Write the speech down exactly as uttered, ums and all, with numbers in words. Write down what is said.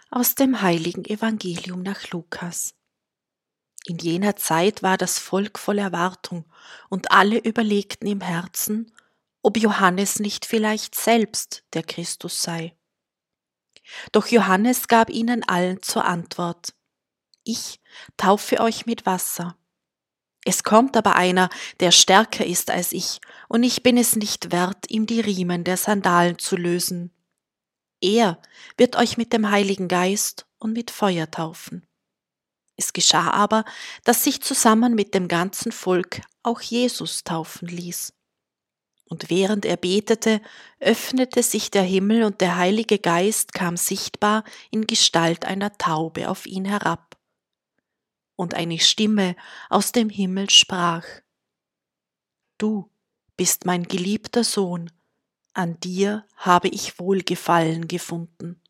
Aus dem heiligen Evangelium nach Lukas. In jener Zeit war das Volk voll Erwartung, und alle überlegten im Herzen, ob Johannes nicht vielleicht selbst der Christus sei. Doch Johannes gab ihnen allen zur Antwort: Ich taufe euch mit Wasser. Es kommt aber einer, der stärker ist als ich, und ich bin es nicht wert, ihm die Riemen der Sandalen zu lösen. Er wird euch mit dem Heiligen Geist und mit Feuer taufen. Es geschah aber, dass sich zusammen mit dem ganzen Volk auch Jesus taufen ließ. Und während er betete, öffnete sich der Himmel und der Heilige Geist kam sichtbar in Gestalt einer Taube auf ihn herab. Und eine Stimme aus dem Himmel sprach: Du bist mein geliebter Sohn, an dir habe ich Wohlgefallen gefunden.